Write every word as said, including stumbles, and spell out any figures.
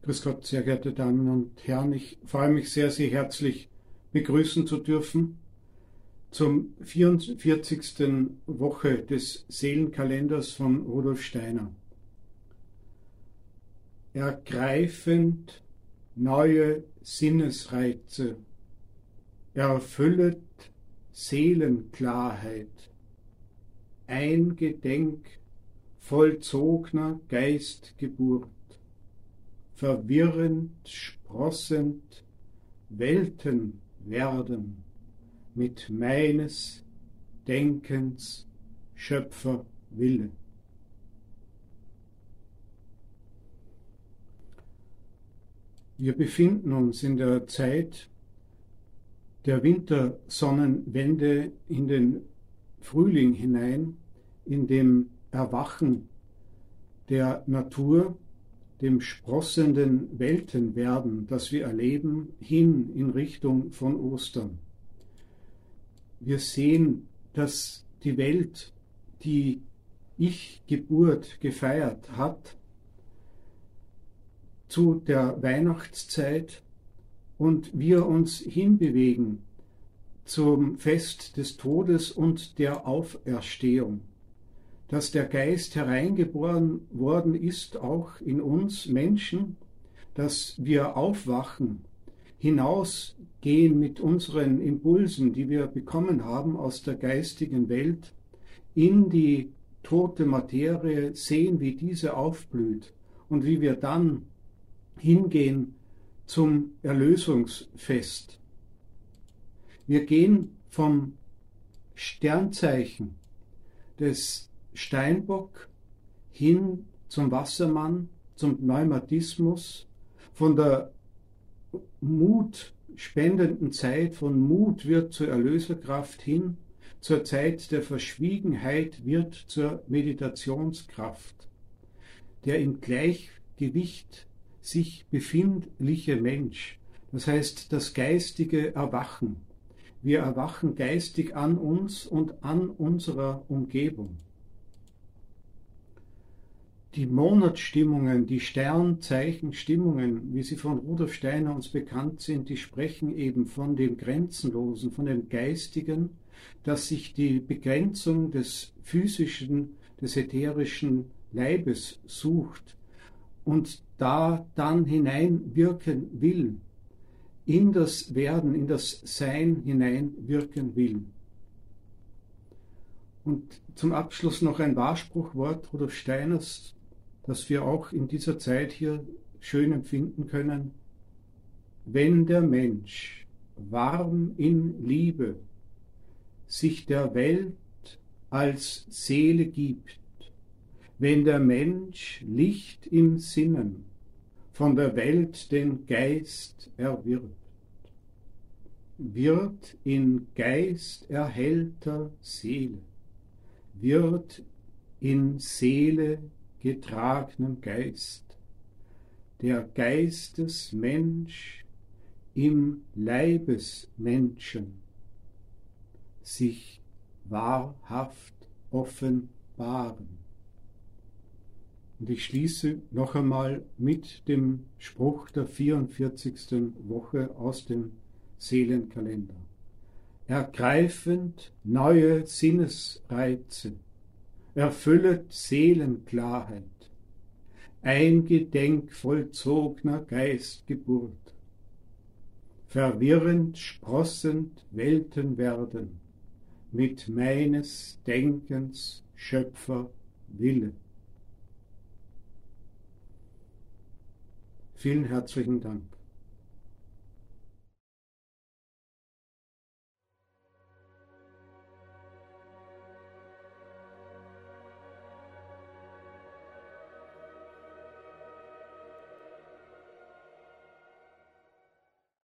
Grüß Gott, sehr geehrte Damen und Herren. Ich freue mich sehr, Sie herzlich begrüßen zu dürfen zum vierundvierzigsten Woche des Seelenkalenders von Rudolf Steiner. Ergreifend neue Sinnesreize, erfüllet Seelenklarheit, eingedenk vollzogner Geistgeburt, verwirrend, sprossend, Welten werden mit meines Denkens Schöpferwille. Wir befinden uns in der Zeit der Wintersonnenwende in den Frühling hinein, in dem Erwachen der Natur, dem sprossenden Weltenwerden, das wir erleben, hin in Richtung von Ostern. Wir sehen, dass die Welt die Ich-Geburt gefeiert hat zu der Weihnachtszeit und wir uns hinbewegen zum Fest des Todes und der Auferstehung, dass der Geist hereingeboren worden ist, auch in uns Menschen, dass wir aufwachen, hinausgehen mit unseren Impulsen, die wir bekommen haben aus der geistigen Welt, in die tote Materie, sehen, wie diese aufblüht und wie wir dann hingehen zum Erlösungsfest. Wir gehen vom Sternzeichen des Steinbock hin zum Wassermann, zum Pneumatismus, von der mutspendenden Zeit, von Mut wird zur Erlöserkraft hin, zur Zeit der Verschwiegenheit wird zur Meditationskraft. Der im Gleichgewicht sich befindliche Mensch, das heißt das geistige Erwachen. Wir erwachen geistig an uns und an unserer Umgebung. Die Monatsstimmungen, die Sternzeichenstimmungen, wie sie von Rudolf Steiner uns bekannt sind, die sprechen eben von dem Grenzenlosen, von dem Geistigen, dass sich die Begrenzung des physischen, des ätherischen Leibes sucht und da dann hineinwirken will, in das Werden, in das Sein hineinwirken will. Und zum Abschluss noch ein Wahrspruchwort Rudolf Steiners, das wir auch in dieser Zeit hier schön empfinden können. Wenn der Mensch warm in Liebe sich der Welt als Seele gibt, wenn der Mensch Licht im Sinnen von der Welt den Geist erwirbt, wird in Geist erhellter Seele, wird in Seele getragenem Geist, der Geistesmensch im Leibesmenschen sich wahrhaft offenbaren. Und ich schließe noch einmal mit dem Spruch der vierundvierzigsten Woche aus dem Seelenkalender. Ergreifend neue Sinnesreize, erfüllet Seelenklarheit, eingedenk vollzogner Geistgeburt, verwirrend sprossend Welten werden, mit meines Denkens Schöpferwille. Vielen herzlichen Dank.